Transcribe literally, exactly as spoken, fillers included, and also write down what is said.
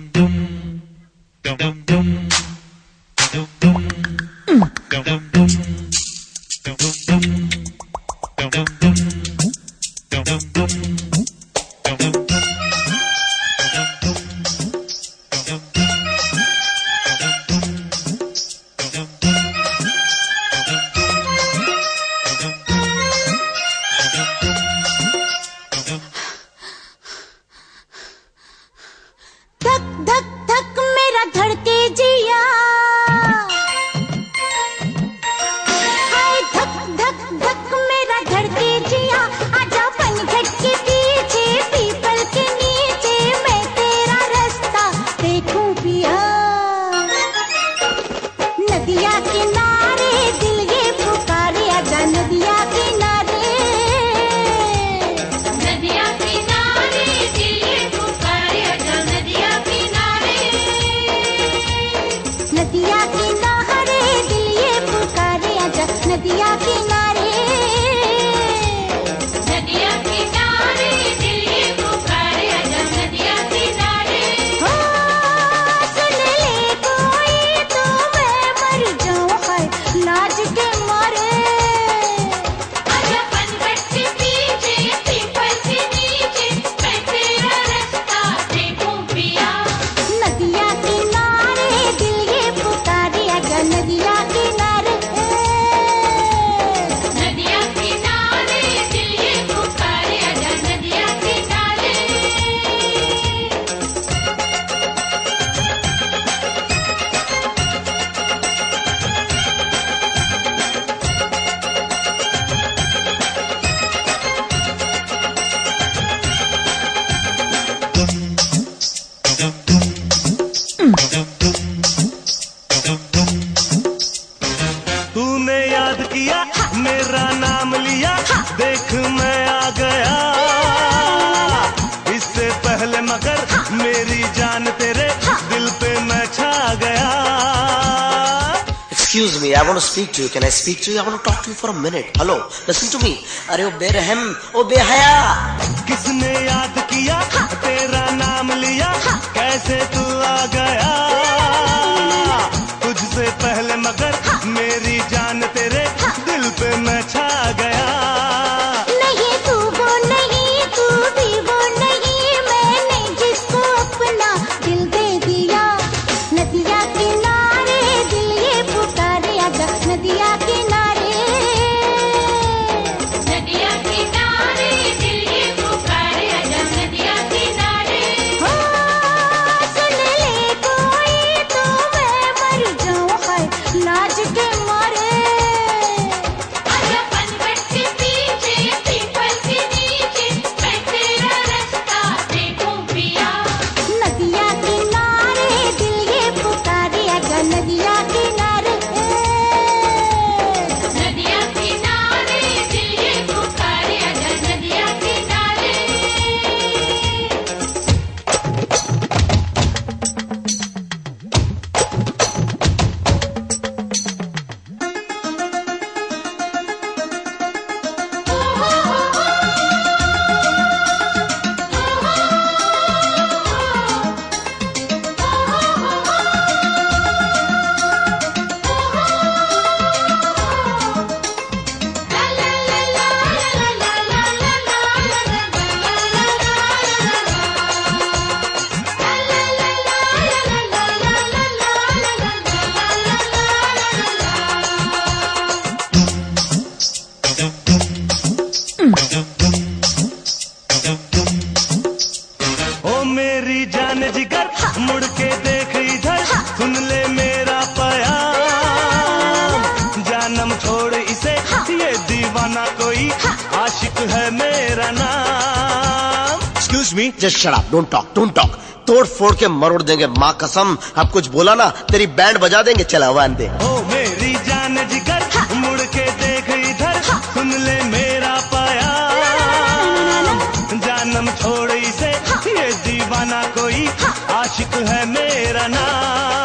तूने याद किया मेरा नाम लिया, देख मैं आ गया इससे पहले, मगर मेरी जान तेरे दिल पे मैं छा गया। Excuse me, I want to speak to you. Can I speak to you? I want to talk to you for a minute. Hello, listen to me. अरे ओ बेरहम, ओ बेहया। किसने याद किया तेरा नाम लिया, कैसे तू आ गया तुझसे पहले, मगर मेरी जान तेरे दिल पे मैं छा गया। नहीं तू वो नहीं, तू भी वो नहीं, मैंने जिसको अपना दिल दे दिया। नदिया किनारे दिल ये पुकारे, आजा नदिया किनारे, नदिया किनारे दिल ये पुकारे, आजा नदिया किनारे। हो सुन ले कोई तो मैं मर जाऊं हाय लाज के मारे। आजा पनघट के पीछे पीपल के नीचे, मैं तेरा रास्ता देखूं पिया। नदिया किनारे दिल ये पुकारे, आजा नदिया किनारे, नदिया किनारे दिल ये पुकारे, आजा नदिया किनारे। ओ मेरी जान जिगर मुड़ के देख इधर, सुन ले मेरा प्यार, जानम छोड़ इसे ये दीवाना कोई, आशिक है मेरा नाम। Excuse me, just shut up. Don't talk, don't talk. तोड़ फोड़ के मरोड़ देंगे माँ कसम। अब कुछ बोला ना तेरी बैंड बजा देंगे, चला वन दे। ओ मेरी जान जिगर मुड़ के देख इधर, सुन ले मेरा प्यार, जानम छोड़ इसे ये दीवाना कोई, आशिक है मेरा नाम।